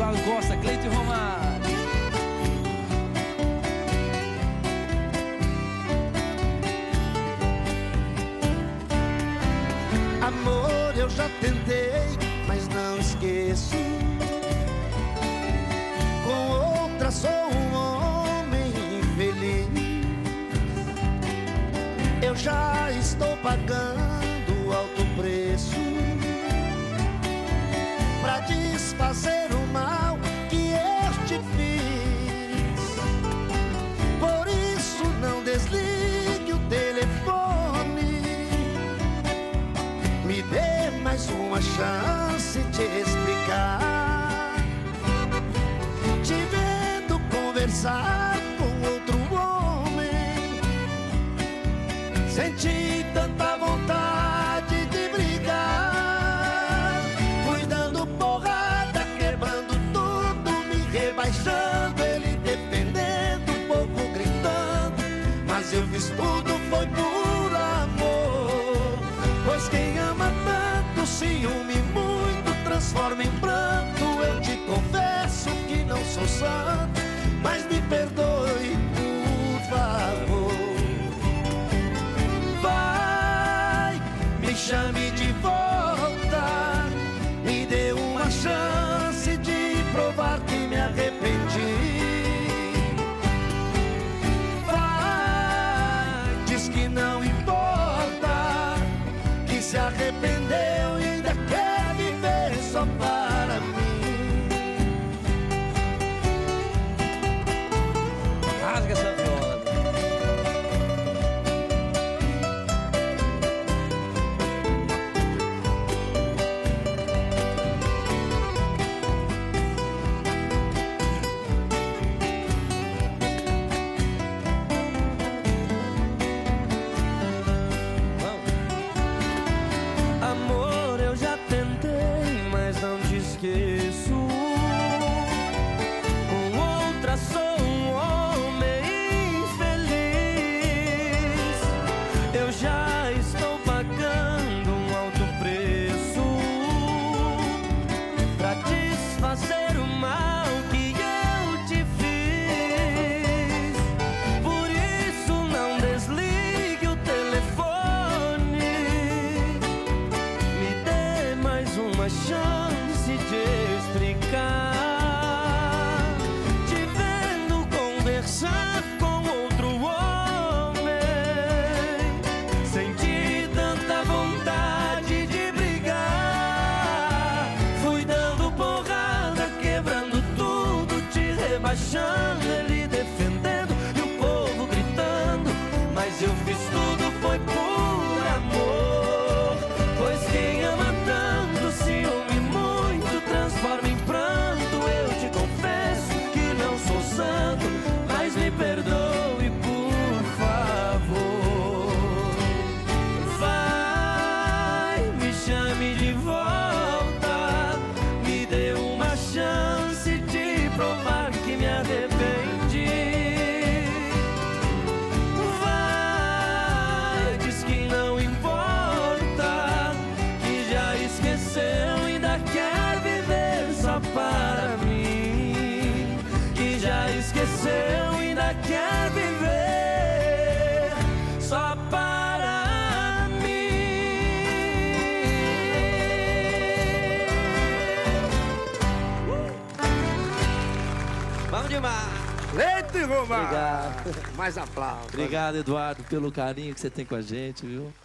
Eduardo Costa, Cleito e Romário. Amor, eu já tentei, mas não esqueço. Com outra sou um homem infeliz. Eu já estou pagando alto preço pra desfazer o mal que eu te fiz. Por isso não desligue o telefone. Me dê mais uma chance de explicar. Te vendo conversar com outro homem, senti tanta vontade de brigar. Fui dando porrada, quebrando tudo, me rebaixando, ele defendendo, um pouco gritando. Mas eu fiz tudo, foi por amor. Pois quem ama tanto, ciúme muito, transforma em pranto. Eu te confesso que não sou santo, mas me perdoe, por favor. Vai, me chame de volta, me dê uma chance de provar que me arrependi. Vai, diz que não importa, que se arrependeu e ainda quer viver só para mim. Rasga essa viola. Amor, eu já tentei, mas não te esqueço. Com outra sou um homem infeliz. Eu já estou pagando um alto preço pra desfazer o mal que eu te fiz. Por isso não desligue o telefone. Me dê mais uma chance de explicar. Te vendo conversar com outro homem, senti tanta vontade de brigar. Fui dando porrada, quebrando tudo, te rebaixando, ele defendendo e o povo gritando. Mas eu fiz tudo, foi por amor. Pois quem ama tanto, ciúme muito, transforma em pranto. Eu te confesso que não sou santo, mas me perdoe, por favor. Vai, me chame de volta, me dê uma chance de provar que me arrependi. Vai, diz que não importa, que já esqueceu, ainda quer viver só para mim. Que já esqueceu, ainda quer viver só para mim. Vamos demais. Cleito e Romário. Obrigado. Mais aplausos. Obrigado, Eduardo, pelo carinho que você tem com a gente, viu?